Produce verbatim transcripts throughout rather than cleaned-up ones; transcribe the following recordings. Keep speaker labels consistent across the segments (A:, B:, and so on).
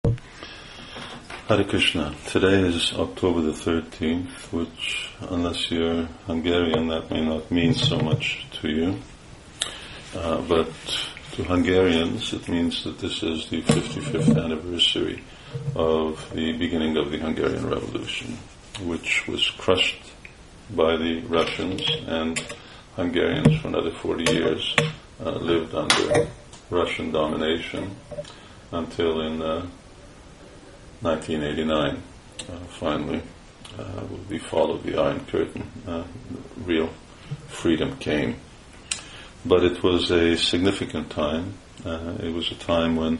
A: Hare Krishna. Today is October the thirteenth, which, unless you're Hungarian, that may not mean so much to you. Uh, but to Hungarians, it means that this is the fifty-fifth anniversary of the beginning of the Hungarian Revolution, which was crushed by the Russians, and Hungarians for another forty years uh, lived under Russian domination until in uh, nineteen eighty-nine, uh, finally, uh, with the fall of the Iron Curtain, uh, real freedom came. But it was a significant time. Uh, it was a time when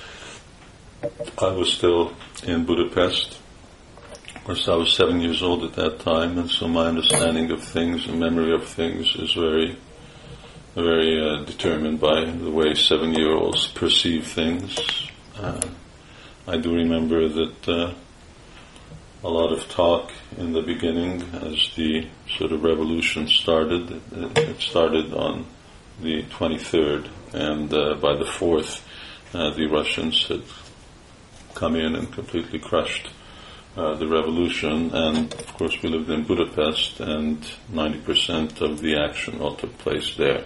A: I was still in Budapest. Of course, I was seven years old at that time, and so my understanding of things and memory of things is very, very uh, determined by the way seven-year-olds perceive things. Uh, I do remember that uh, a lot of talk in the beginning as the sort of revolution started. It, it started on the twenty-third, and uh, by the fourth, uh, the Russians had come in and completely crushed uh, the revolution. And of course, we lived in Budapest, and ninety percent of the action all took place there.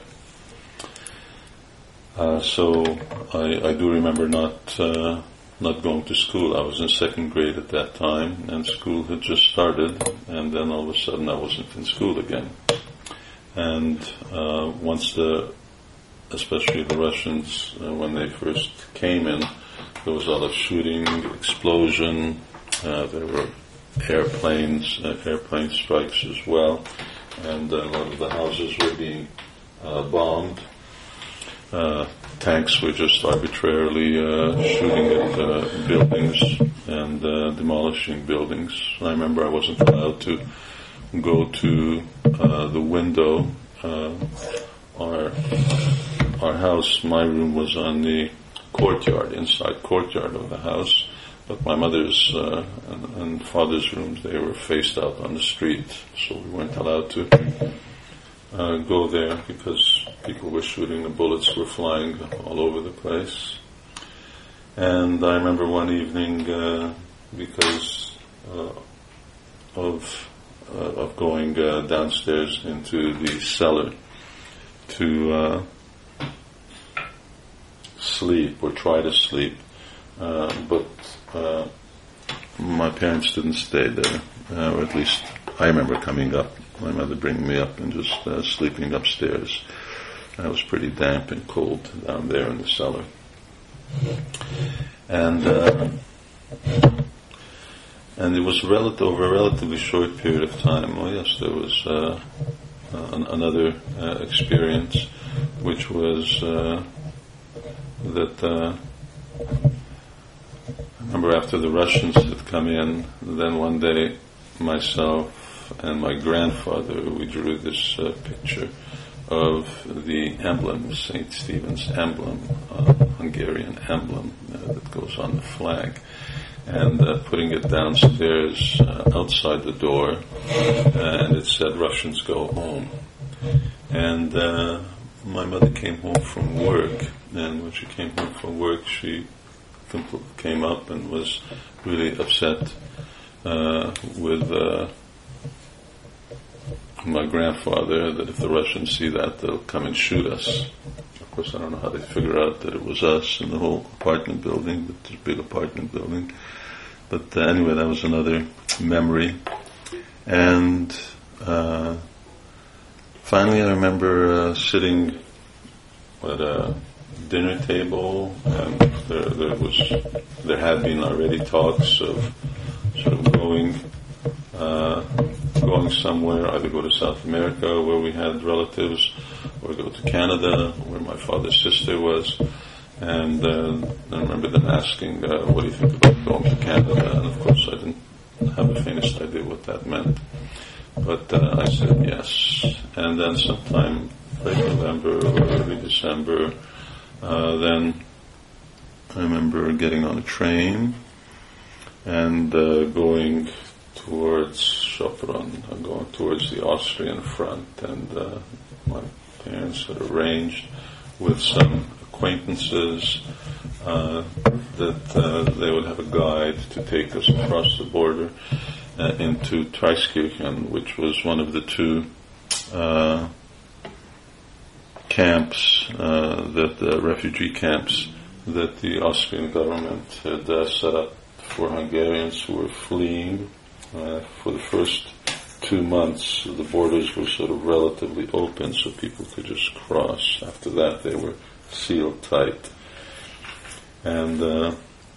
A: Uh, so I, I do remember not. Uh, not going to school. I was in second grade at that time, and school had just started, and then all of a sudden I wasn't in school again. And uh, once the, especially the Russians, uh, when they first came in, there was a lot of shooting, explosion, uh, there were airplanes, uh, airplane strikes as well, and a lot of the houses were being uh, bombed. Uh, tanks were just arbitrarily uh, shooting at uh, buildings and uh, demolishing buildings. I remember I wasn't allowed to go to uh, the window. Uh, our our house, my room was on the courtyard, inside courtyard of the house, but my mother's uh, and, and father's rooms, they were faced out on the street, so we weren't allowed to Uh, go there because people were shooting, the bullets were flying all over the place. And I remember one evening, uh, because uh, of uh, of going uh, downstairs into the cellar to uh, sleep or try to sleep, uh, but uh, my parents didn't stay there, uh, or at least I remember coming up. My mother bringing me up and just uh, sleeping upstairs. I was pretty damp and cold down there in the cellar. And uh, and it was relative, over a relatively short period of time. Oh yes, there was uh, uh, an, another uh, experience, which was uh, that uh, I remember after the Russians had come in, then one day myself and my grandfather, we drew this uh, picture of the emblem, Saint Stephen's emblem, uh, Hungarian emblem uh, that goes on the flag, and uh, putting it downstairs uh, outside the door, uh, and it said, "Russians go home." And uh, my mother came home from work, and when she came home from work, she compl- came up and was really upset uh, with uh, my grandfather, that if the Russians see that, they'll come and shoot us. Of course, I don't know how they figure out that it was us in the whole apartment building, but it's a big apartment building. But uh, anyway, that was another memory. And uh, finally, I remember uh, sitting at a dinner table, and there, there was, there had been already talks of sort of going. Uh, going somewhere, either go to South America where we had relatives, or go to Canada where my father's sister was. And uh, I remember them asking, uh, what do you think about going to Canada? And of course I didn't have the faintest idea what that meant. But uh, I said yes. And then sometime late November or early December, uh, then I remember getting on a train and uh, going towards Sopron, going towards the Austrian front, and uh, my parents had arranged with some acquaintances, uh, that uh, they would have a guide to take us across the border uh, into Traiskirchen, which was one of the two uh, camps, uh, that the refugee camps that the Austrian government had uh, set up for Hungarians who were fleeing. Uh, for the first two months, the borders were sort of relatively open, so people could just cross. After that, they were sealed tight. And uh,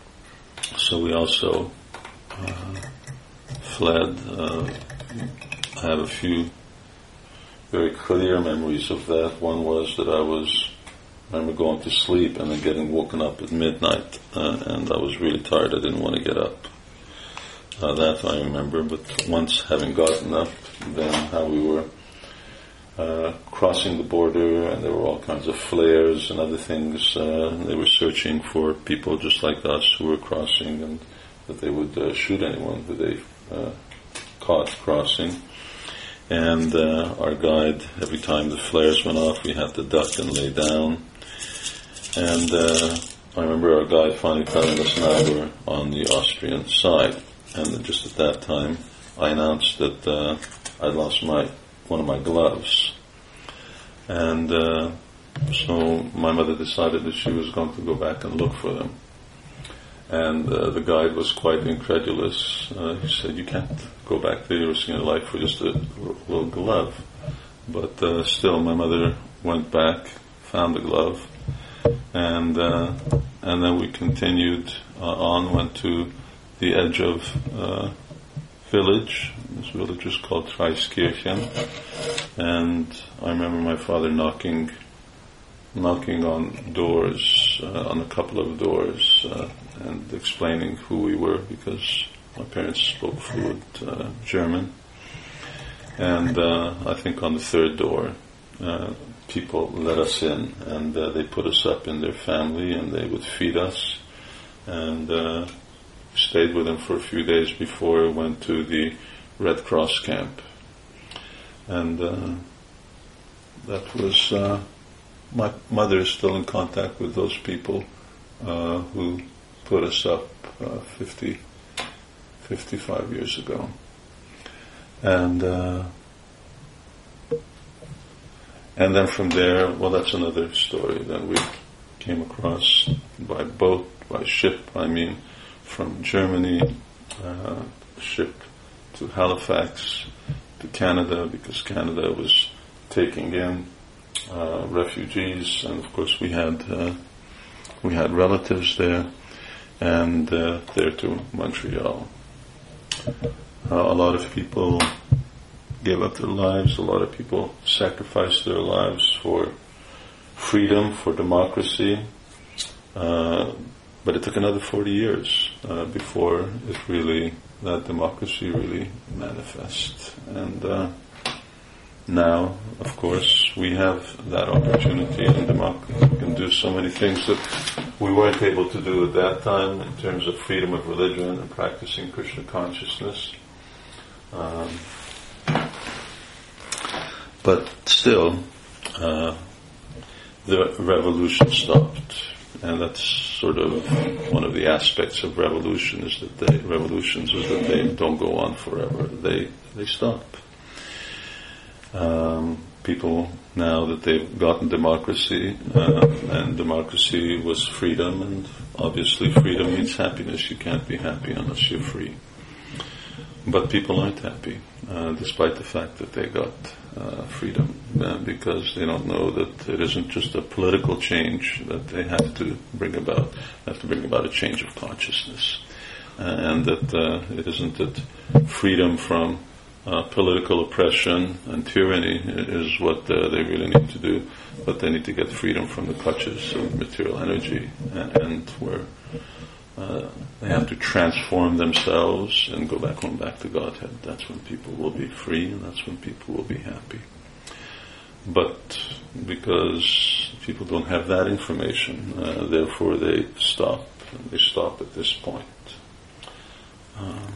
A: so we also uh, fled. Uh, I have a few very clear memories of that. One was that I was, I remember going to sleep and then getting woken up at midnight, uh, and I was really tired. I didn't want to get up. Uh, that I remember, but once having gotten up, then how we were uh, crossing the border, and there were all kinds of flares and other things. Uh, they were searching for people just like us who were crossing, and that they would uh, shoot anyone who they uh, caught crossing. And uh, our guide, every time the flares went off, we had to duck and lay down. And uh, I remember our guide finally telling us now we're on the Austrian side. And just at that time, I announced that uh, I'd lost my one of my gloves. And uh, so my mother decided that she was going to go back and look for them. And uh, the guide was quite incredulous. Uh, he said, "You can't go back there, you're risking your life for just a little glove." But uh, still, my mother went back, found the glove, and uh, and then we continued uh, on, went to the edge of uh, village. This village was called Traiskirchen, and I remember my father knocking, knocking on doors, uh, on a couple of doors, uh, and explaining who we were, because my parents spoke fluent uh, German. And uh, I think on the third door, uh, people let us in, and uh, they put us up in their family, and they would feed us, and uh, stayed with them for a few days before I went to the Red Cross camp. And uh, that was, uh, my mother is still in contact with those people uh, who put us up uh, fifty, fifty-five years ago. And uh, and then from there, well, that's another story. Then we came across by boat, by ship, I mean, from Germany, uh, ship to Halifax, to Canada, because Canada was taking in uh, refugees, and of course we had uh, we had relatives there, and uh, there to Montreal. Uh, a lot of people gave up their lives. A lot of people sacrificed their lives for freedom, for democracy. Uh, But it took another forty years uh, before it really, that democracy really manifests. And uh, now, of course, we have that opportunity, and democracy can do so many things that we weren't able to do at that time in terms of freedom of religion and practicing Krishna consciousness. Um, but still, uh, the revolution stopped. And that's sort of one of the aspects of revolution, is that they, revolutions is that they don't go on forever. They they stop. Um, people, now that they've gotten democracy, uh, and democracy was freedom, and obviously freedom means happiness. You can't be happy unless you're free. But people aren't happy, uh, despite the fact that they got uh, freedom, uh, because they don't know that it isn't just a political change that they have to bring about. They have to bring about a change of consciousness, uh, and that uh, it isn't that freedom from uh, political oppression and tyranny is what uh, they really need to do, but they need to get freedom from the clutches of material energy, and, and where Uh, they have to transform themselves and go back home, back to Godhead. That's when people will be free, and that's when people will be happy. But because people don't have that information, uh, therefore they stop. They stop at this point. Um,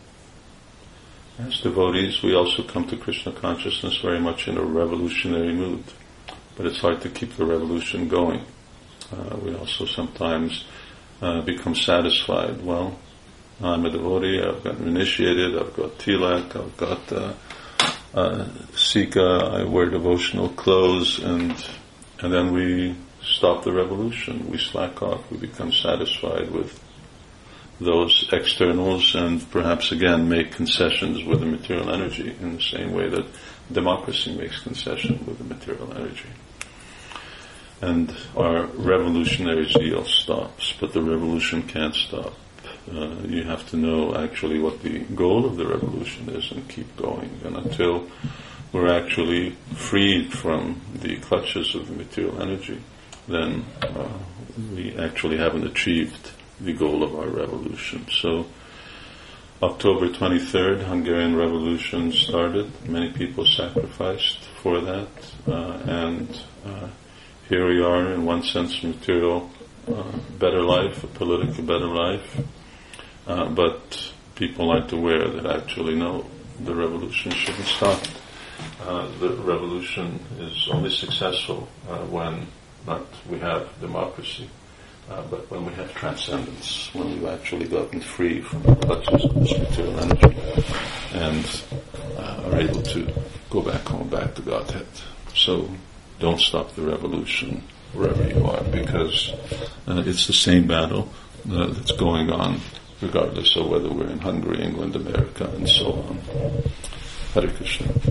A: as devotees, we also come to Krishna consciousness very much in a revolutionary mood. But it's hard to keep the revolution going. Uh, we also sometimes uh, become satisfied. Well, I'm a devotee, I've gotten initiated, I've got tilak, I've got uh, uh, sika, I wear devotional clothes, and and then we stop the revolution. We slack off, we become satisfied with those externals, and perhaps again make concessions with the material energy in the same way that democracy makes concession with the material energy. And our revolutionary zeal stops, but the revolution can't stop. Uh, you have to know actually what the goal of the revolution is and keep going. And until we're actually freed from the clutches of the material energy, then uh, we actually haven't achieved the goal of our revolution. So, October twenty-third, Hungarian Revolution started. Many people sacrificed for that, uh, and uh, here we are, in one sense, material, uh, better life, a political better life. Uh, but people aren't aware that actually, no, the revolution shouldn't stop. Uh, the revolution is only successful uh, when not we have democracy, uh, but when we have transcendence, when we've actually gotten free from the clutches of this material energy and uh, are able to go back home, back to Godhead. So don't stop the revolution wherever you are, because uh, it's the same battle uh, that's going on, regardless of whether we're in Hungary, England, America, and so on. Hare Krishna.